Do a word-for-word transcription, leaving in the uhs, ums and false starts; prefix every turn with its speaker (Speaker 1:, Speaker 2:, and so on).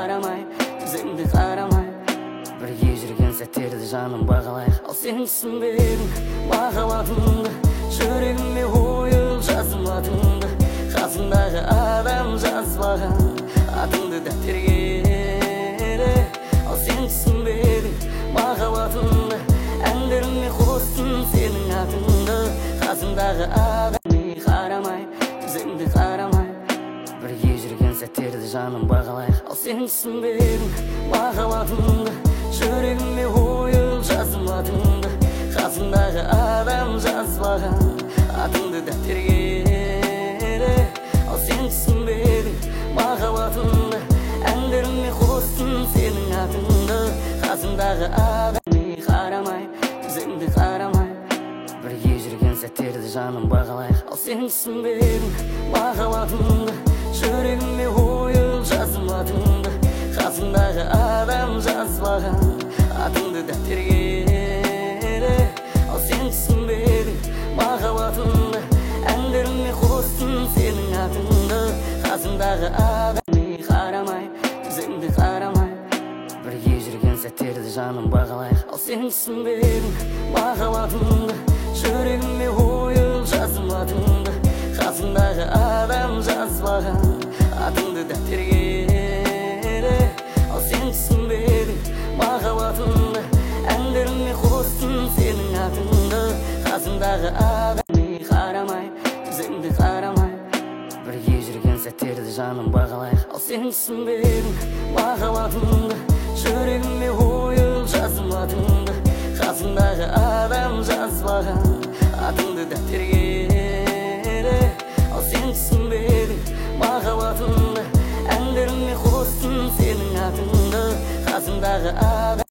Speaker 1: қарамай, жүзіңді қарамай, бірге жүрген сәттерді жаным бағалайық. Ал сен түсінбедің махаббатымды, жүрегіме ойыл жазым атыңды, қасымдағы адам жазбаған атыңды дәптерге. Ал сен түсінбедің махаббатымды, әндеріме қостың сенің атыңды, қасымдағы адам қарамай, жүзіңді қарамай, бірге жүрген сәттерді жаным бағалайық. Ал сен түсінбедің махаббатымды, жүрегіме ойыл жазым атыңды, қасымдағы адам жазбаған атыңды дәптерге. Ал сен түсінбедің махаббатымды, әндеріме қостың сенің атыңды, қасымдағы адам қарамай, жүзіңді қарамай, бірге жүрген сәттерді жаным бағалайық. Ал сен түсінбедің махаббатымды, жүрегіме ойыл жазым атыңды, қасымдағы адам жазбаған атыңды дәптерге. Ал сен түсінбедің махаббатымды, әндеріме қостың сенің атыңды, қасымдағы адам қарамай, жүзіңді қарамай, бірге жүрген сәттерді жаным бағалайық. Ал сен түсінбедің махаббатымды, жүрегіме ойыл жазым атыңды, қасымдағы адам жазбаған атыңды дәптерге. Ал сен түсінбедің махаббатымды, әндеріме қостың сенің атыңды, қасымдағы адам қарамай, жүзіңді қарамай, бірге жүрген сәттерді жаным бағалайық. Ал сен түсінбедің махаббатымды, жүрегіме ойыл жазым атыңды, қасымдағы адам жазбаған атыңды дәптерге. Ал сен түсінбедің махаббатымды, әндеріме қостың сенің атыңды, қасымдағы адам